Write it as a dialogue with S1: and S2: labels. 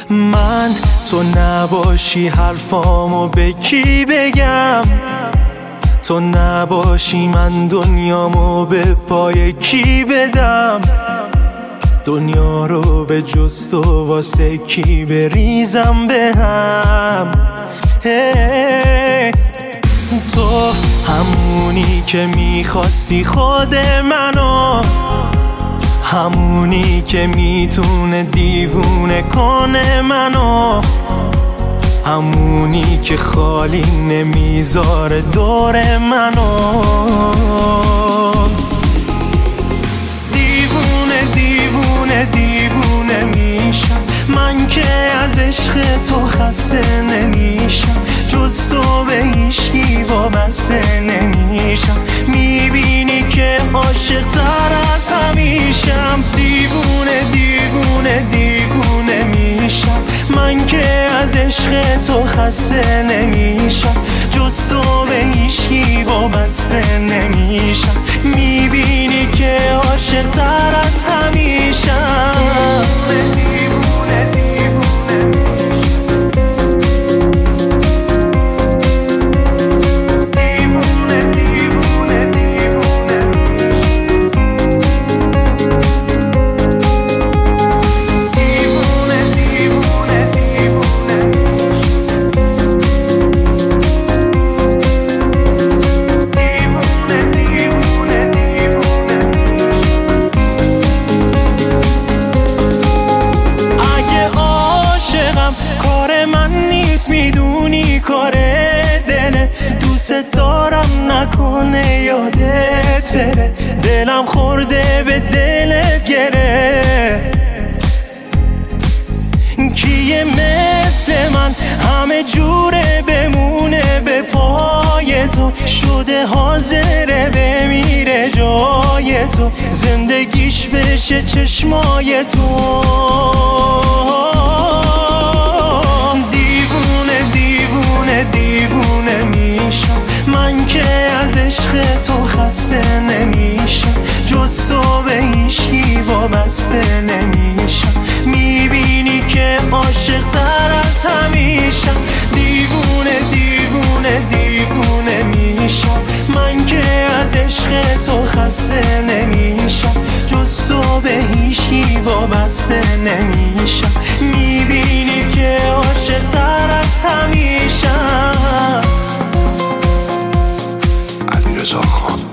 S1: من تو نباشی حرفامو به کی بگم؟ تو نباشی من دنیامو به پای کی بدم؟ دنیا رو به جز تو واسه کی بریزم به هم؟ تو همونی که میخواستی خود منو، همونی که میتونه دیوونه کنه منو، همونی که خالی نمیذاره دور منو. دیوونه دیوونه دیوونه میشم من که از عشق تو خسته نمیشم، جز تو به هیچکی وابسته نمیشم. میبینی که عاشق تر از همیشم. دیوونه دیوونه دیوونه میشم من که از عشق تو خسته نمیشم، جز تو به هیچکی وابسته نمیشم. میبینی که عاشق تر از همیشم. کار من نیست میدونی، کار دله. دوست دارم نکنه یادت بره، دلم خورده به دلت گره. کیه مثل من همه جوره بمونه به پای تو، شده حاضره بمیره جای تو، زندگیش بشه چشمای تو. دیوونه میشم من که از عشق تو خسته نمیشم، جز تو به هیچکی وابسته نمیشم. میبینی که عاشق تر از همیشم. دیوونه دیوونه دیوونه میشم من که از عشق تو خسته نمیشم، جز تو به هیچکی وابسته نمیشم. میبینی که عاشق تر از همیشم.
S2: علیرضا خان.